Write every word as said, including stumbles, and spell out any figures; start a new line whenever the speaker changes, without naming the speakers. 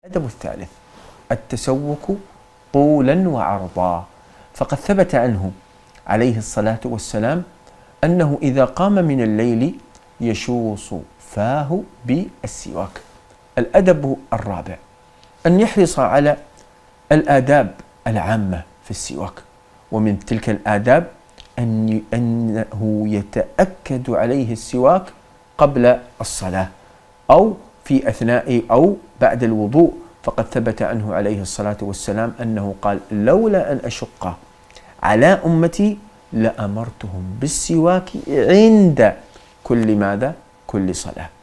الأدب الثالث التسوك طولا وعرضا، فقد ثبت عنه عليه الصلاة والسلام أنه إذا قام من الليل يشوص فاه بالسواك. الأدب الرابع أن يحرص على الآداب العامة في السواك، ومن تلك الآداب أن أنه يتأكد عليه السواك قبل الصلاة أو في أثناء أو بعد الوضوء، فقد ثبت عنه عليه الصلاة والسلام أنه قال: لولا أن أشق على أمتي لأمرتهم بالسواك عند كل ماذا؟ كل صلاة.